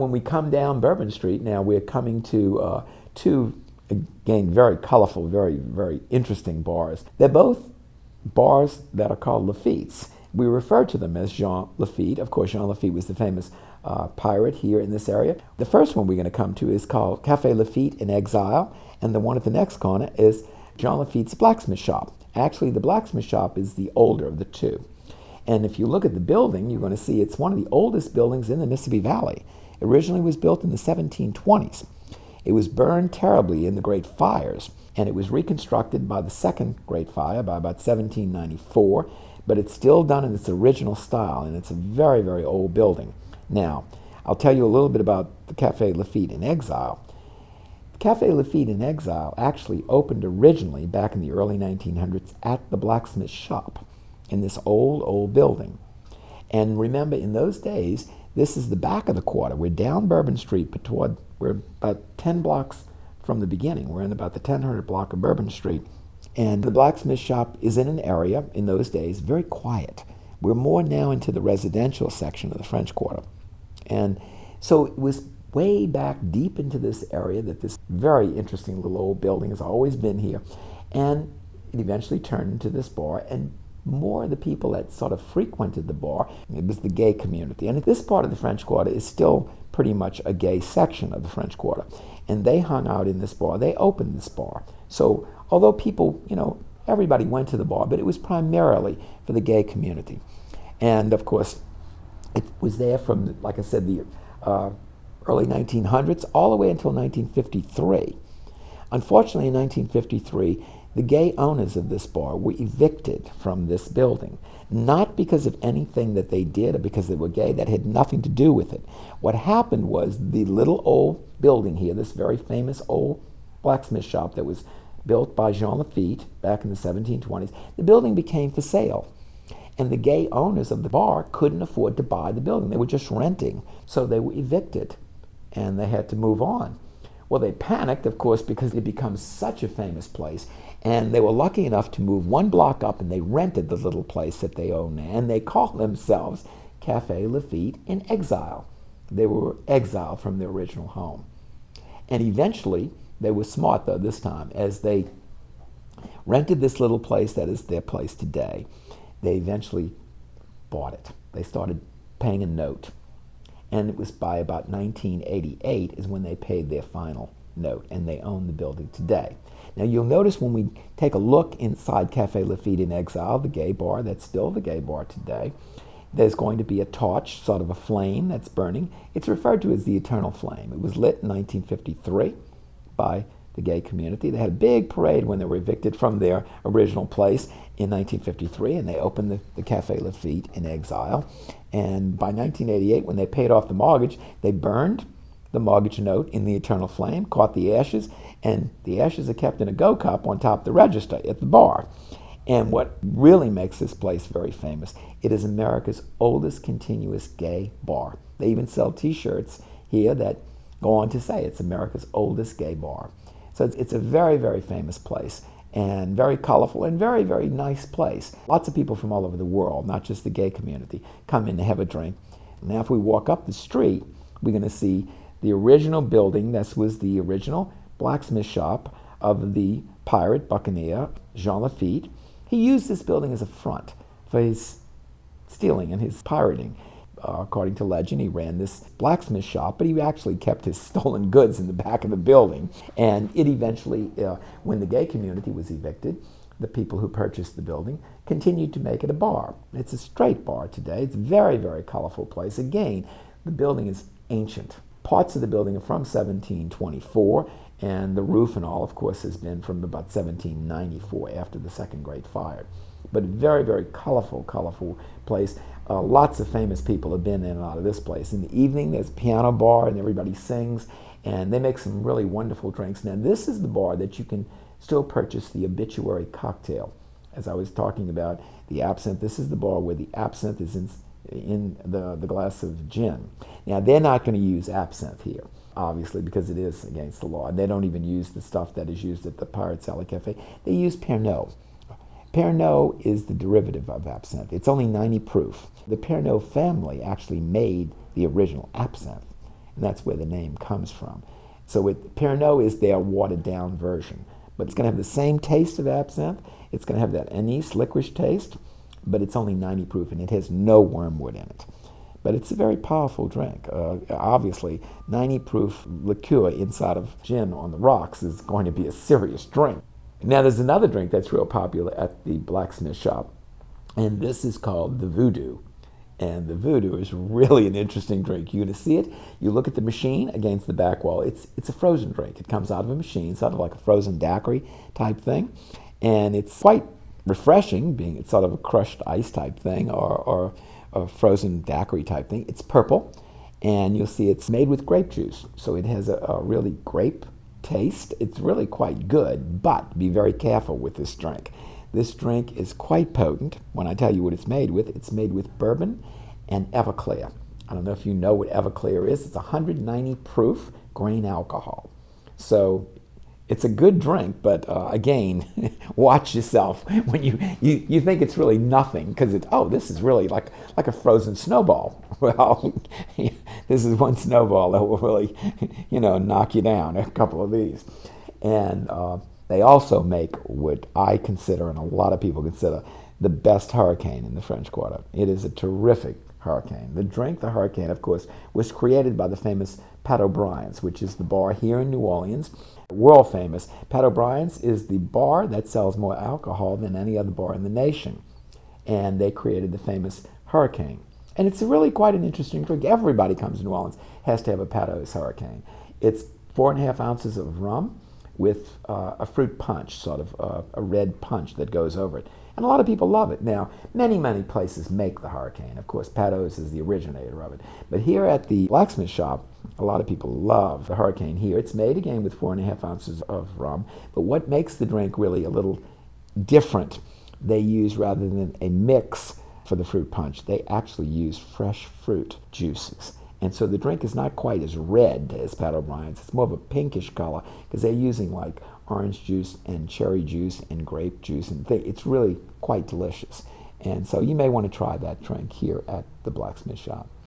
when we come down Bourbon Street, now we're coming to two, again, very colorful, very, very interesting bars. They're both bars that are called Lafitte's. We refer to them as Jean Lafitte. Of course, Jean Lafitte was the famous pirate here in this area. The first one we're going to come to is called Café Lafite in Exile, and the one at the next corner is Jean Lafitte's blacksmith shop. Actually, the blacksmith shop is the older of the two. And if you look at the building, you're going to see it's one of the oldest buildings in the Mississippi Valley. It originally was built in the 1720s. It was burned terribly in the Great Fires, and it was reconstructed by the Second Great Fire by about 1794, but it's still done in its original style, and it's a very, very old building. Now, I'll tell you a little bit about the Café Lafite in Exile. The Café Lafite in Exile actually opened originally back in the early 1900s at the blacksmith shop in this old building. And remember, in those days, this is the back of the quarter. We're down Bourbon Street, but we're about 10 blocks from the beginning. We're in about the 1000 block of Bourbon Street. And the blacksmith shop is in an area, in those days, very quiet. We're more now into the residential section of the French Quarter. And so it was way back deep into this area that this very interesting little old building has always been here. And it eventually turned into this bar, and more of the people that sort of frequented the bar, it was the gay community. And this part of the French Quarter is still pretty much a gay section of the French Quarter. And they hung out in this bar. They opened this bar. So although people, everybody went to the bar, but it was primarily for the gay community. And of course, it was there from, like I said, the early 1900s all the way until 1953. Unfortunately, in 1953, the gay owners of this bar were evicted from this building, not because of anything that they did or because they were gay. That had nothing to do with it. What happened was the little old building here, this very famous old blacksmith shop that was built by Jean Lafitte back in the 1720s, the building became for sale. And the gay owners of the bar couldn't afford to buy the building. They were just renting, so they were evicted, and they had to move on. Well, they panicked, of course, because it becomes such a famous place, and they were lucky enough to move one block up, and they rented the little place that they own now, and they called themselves Café Lafite in Exile. They were exiled from their original home. And eventually, they were smart, though, this time, as they rented this little place that is their place today. They eventually bought it. They started paying a note. And it was by about 1988 is when they paid their final note, and they own the building today. Now, you'll notice when we take a look inside Café Lafite in Exile, the gay bar, that's still the gay bar today, there's going to be a torch, sort of a flame that's burning. It's referred to as the Eternal Flame. It was lit in 1953 by the gay community. They had a big parade when they were evicted from their original place in 1953, and they opened the Café Lafite in Exile. And by 1988, when they paid off the mortgage, they burned the mortgage note in the Eternal Flame, caught the ashes, and the ashes are kept in a go cup on top of the register at the bar. And what really makes this place very famous, it is America's oldest continuous gay bar. They even sell t-shirts here that go on to say it's America's oldest gay bar. So it's a very, very famous place, and very colorful and very, very nice place. Lots of people from all over the world, not just the gay community, come in to have a drink. Now, if we walk up the street, we're going to see the original building. This was the original blacksmith shop of the pirate buccaneer, Jean Lafitte. He used this building as a front for his stealing and his pirating. According to legend, he ran this blacksmith shop, but he actually kept his stolen goods in the back of the building. And it eventually, when the gay community was evicted, the people who purchased the building continued to make it a bar. It's a straight bar today. It's a very, very colorful place. Again, the building is ancient. Parts of the building are from 1724, and the roof and all, of course, has been from about 1794 after the Second Great Fire. But very, very colorful place. Lots of famous people have been in and out of this place. In the evening, there's a piano bar, and everybody sings, and they make some really wonderful drinks. Now, this is the bar that you can still purchase the obituary cocktail. As I was talking about the absinthe, this is the bar where the absinthe is in the glass of gin. Now, they're not going to use absinthe here, obviously, because it is against the law. They don't even use the stuff that is used at the Pirates Alley Cafe. They use Pernod. Pernod is the derivative of absinthe. It's only 90 proof. The Pernod family actually made the original absinthe, and that's where the name comes from. So Pernod is their watered-down version, but it's going to have the same taste of absinthe. It's going to have that anise licorice taste, but it's only 90 proof, and it has no wormwood in it. But it's a very powerful drink. Obviously, 90 proof liqueur inside of gin on the rocks is going to be a serious drink. Now, there's another drink that's real popular at the blacksmith shop, and this is called the Voodoo. And the Voodoo is really an interesting drink. You're going to see it. You look at the machine against the back wall. It's a frozen drink. It comes out of a machine, sort of like a frozen daiquiri type thing. And it's quite refreshing, being it's sort of a crushed ice type thing or a frozen daiquiri type thing. It's purple, and you'll see it's made with grape juice. So it has a really grape taste. It's really quite good, but be very careful with this drink. This drink is quite potent. When I tell you what it's made with bourbon and Everclear. I don't know if you know what Everclear is. It's 190 proof grain alcohol. So it's a good drink, but again, watch yourself when you think it's really nothing, because this is really like a frozen snowball. Well, this is one snowball that will really, knock you down, a couple of these. And they also make what I consider, and a lot of people consider, the best hurricane in the French Quarter. It is a terrific hurricane. The drink, the hurricane, of course, was created by the famous Pat O'Brien's, which is the bar here in New Orleans. World famous. Pat O'Brien's is the bar that sells more alcohol than any other bar in the nation. And they created the famous hurricane. And it's really quite an interesting drink. Everybody comes to New Orleans has to have a Pat O'Brien's hurricane. It's 4.5 ounces of rum with a fruit punch, sort of a red punch that goes over it. And a lot of people love it. Now, many, many places make the hurricane. Of course, Pat O'Brien's is the originator of it. But here at the blacksmith shop, a lot of people love the hurricane here. It's made again with 4.5 ounces of rum. But what makes the drink really a little different, they use, rather than a mix for the fruit punch, they actually use fresh fruit juices. And so the drink is not quite as red as Pat O'Brien's. It's more of a pinkish color because they're using like orange juice and cherry juice and grape juice. And it's really quite delicious. And so you may want to try that drink here at the blacksmith shop.